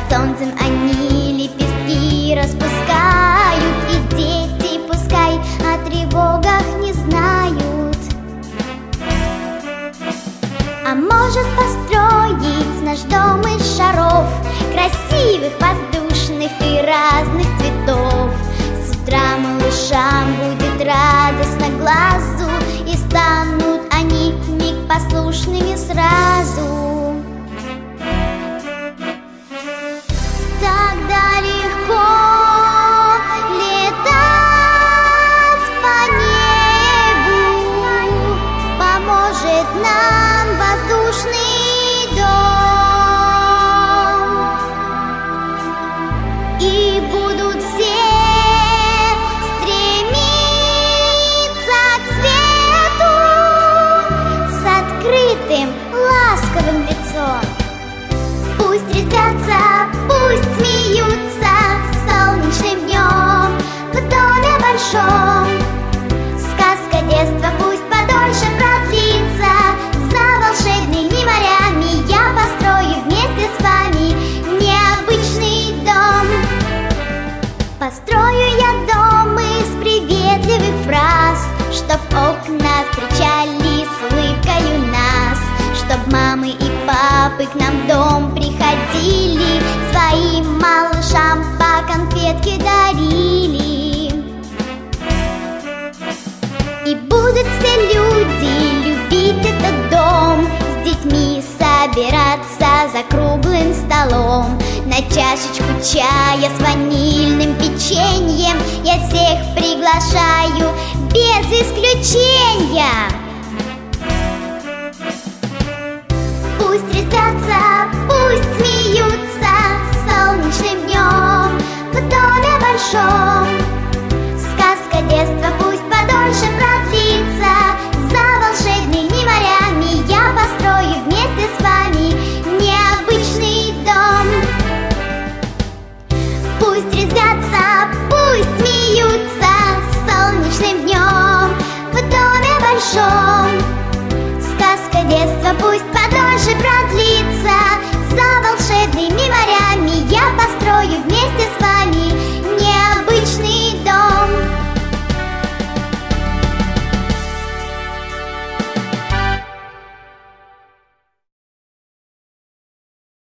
солнцем они лепестки распускают, и дети пускай о тревогах не знают. А может построить наш дом из шаров, красивых, воздушных и разных цветов. С утра малышам будет радостно глазу, и станут они вмиг послушными сразу. Тогда легко летать по небу поможет нам воздушный дом. И будут все стремиться к свету с открытым, ласковым лицом. Пусть резвятся, пусть смеются солнечным днем в доме большом. Сказка детства пусть подольше продлится, за волшебными морями я построю вместе с вами необычный дом. Построю я дом из приветливых фраз, чтоб окна встречали с улыбкою нас, чтоб мамы и папы к нам в дом приходили, своим малышам по конфетке дарили. И будут все люди любить этот дом, с детьми собираться за круглым столом, на чашечку чая с ванильным печеньем. Я всех приглашаю без исключения. Пусть резвятся